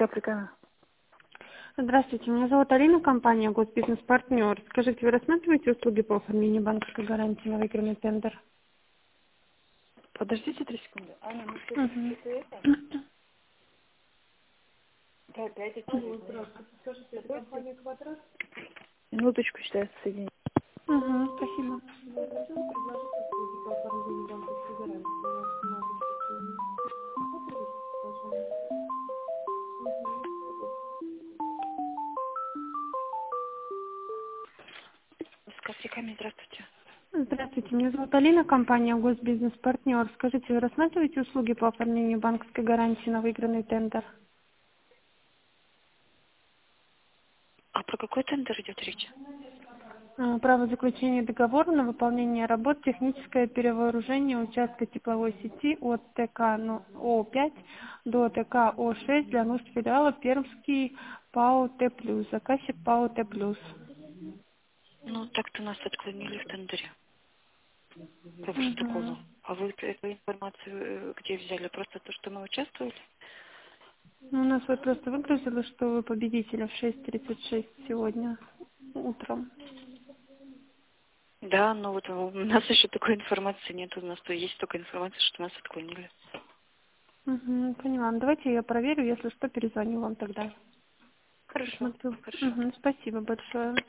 Африкана. Здравствуйте, меня зовут Алина, компания Госбизнес-партнер. Скажите, вы рассматриваете услуги по оформлению банковской гарантии на выигранный тендер? Подождите 3 секунды. Аня, ну что Угу. это? Да, 5 Здравствуйте. Скажите, это компания «Квадрат»? Минуточку, сейчас соединю. Угу, спасибо. Я хотела предложить услуги по оформлению банковской гарантии на вашу новую систему. Посмотрите, пожалуйста. Угу. С Африками, здравствуйте. Здравствуйте, меня зовут Алина, компания Госбизнес-партнер. Скажите, вы рассматриваете услуги по оформлению банковской гарантии на выигранный тендер? А про какой тендер идет речь? Право заключения договора на выполнение работ, техническое перевооружение участка тепловой сети от ТК О5 до ТК О6 для нужд филиала Пермский ПАО Т+, заказчик ПАО Т+. Ну, так-то нас отклонили в тендере по Угу. протоколу. А вы эту информацию где взяли? Просто то, что мы участвовали? У нас вот просто выгрузило, что вы победители в 6:36 сегодня утром. Да, но вот у нас еще такой информации нет. У нас то есть только информация, что нас отклонили. Угу, поняла. Ну, давайте я проверю, если что, перезвоню вам тогда. Хорошо, Посмотрю. хорошо. Угу, спасибо большое.